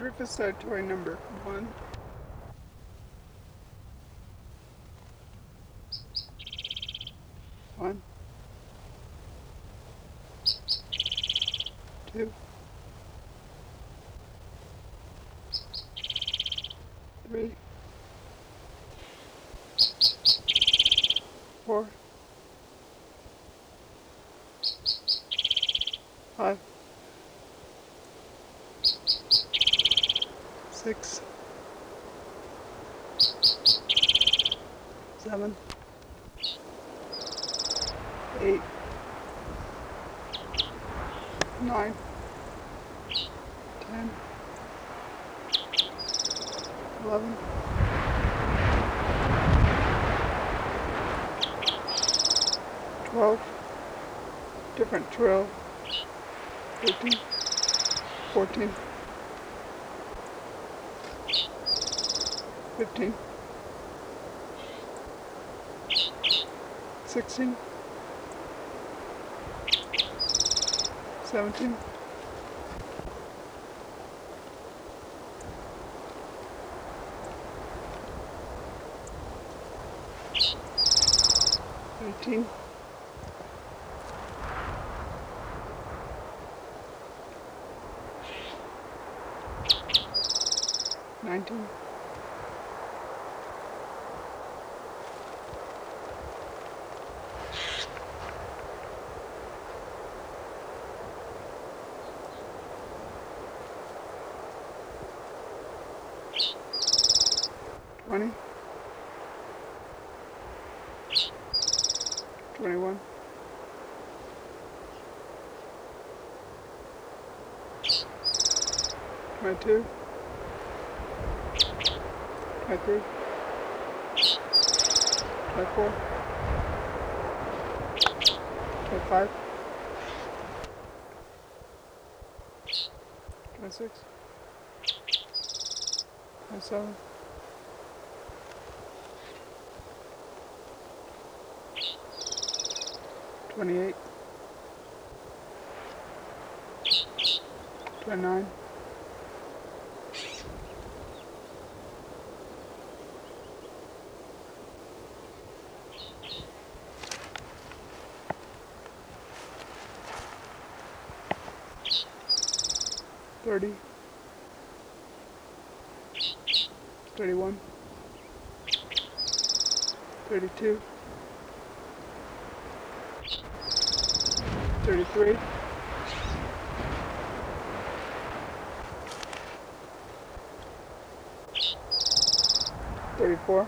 Rufus toy number 1. One, two, three, 4, 5, 6, 7, 8, 9, 10, 11, 12, different 12, 13, 14, 15, 16, 17, 18, 19, 20, 21, 22, 23, 24, 25, 26, 27, 28, 29, 30, 31, 32, 33, 34,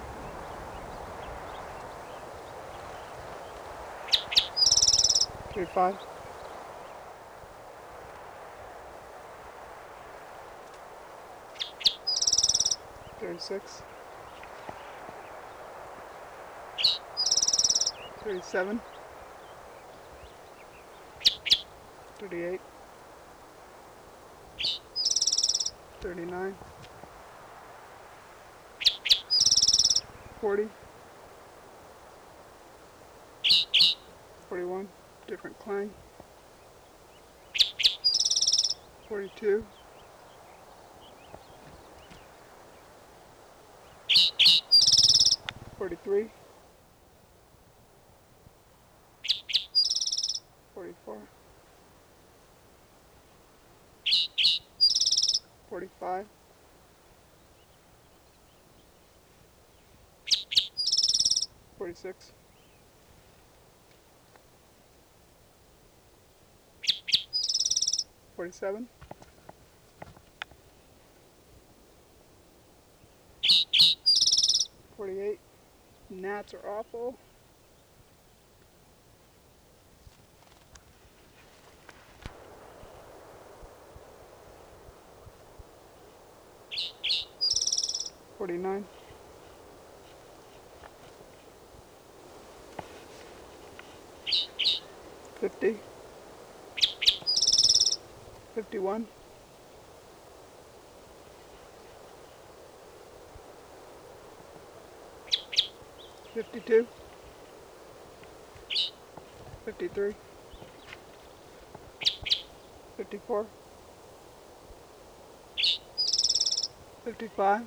35, 36, 37, 38, 39, 40, 41, different clang, 42, 43, 44, 45, 46, 47, 48, gnats are awful, 49, 50, 51, 52, 53, 54, 55,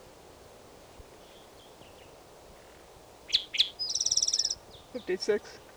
56,